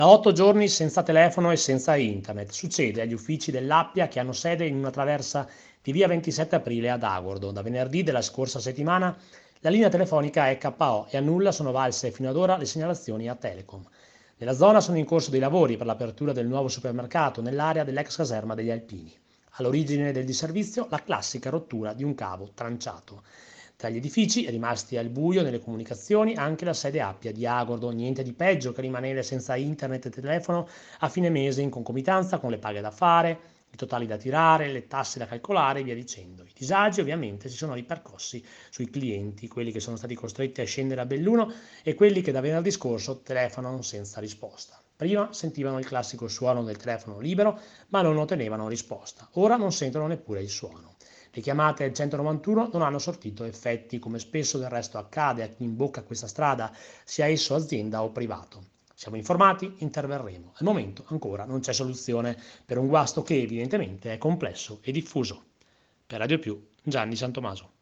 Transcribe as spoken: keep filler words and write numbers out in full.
Da otto giorni senza telefono e senza internet. Succede agli uffici dell'Appia che hanno sede in una traversa di via ventisette aprile ad Agordo. Da venerdì della scorsa settimana la linea telefonica è K O e a nulla sono valse fino ad ora le segnalazioni a Telecom. Nella zona sono in corso dei lavori per l'apertura del nuovo supermercato nell'area dell'ex caserma degli Alpini. All'origine del disservizio la classica rottura di un cavo tranciato. Tra gli edifici, rimasti al buio nelle comunicazioni, anche la sede Appia di Agordo, niente di peggio che rimanere senza internet e telefono a fine mese in concomitanza con le paghe da fare, i totali da tirare, le tasse da calcolare e via dicendo. I disagi ovviamente si sono ripercossi sui clienti, quelli che sono stati costretti a scendere a Belluno e quelli che da venerdì scorso telefonano senza risposta. Prima sentivano il classico suono del telefono libero, ma non ottenevano risposta. Ora non sentono neppure il suono. Le chiamate al centonovantuno non hanno sortito effetti, come spesso del resto accade a chi imbocca questa strada, sia esso azienda o privato. Siamo informati, interverremo. Al momento ancora non c'è soluzione per un guasto che evidentemente è complesso e diffuso. Per Radio Più, Gianni Santomaso.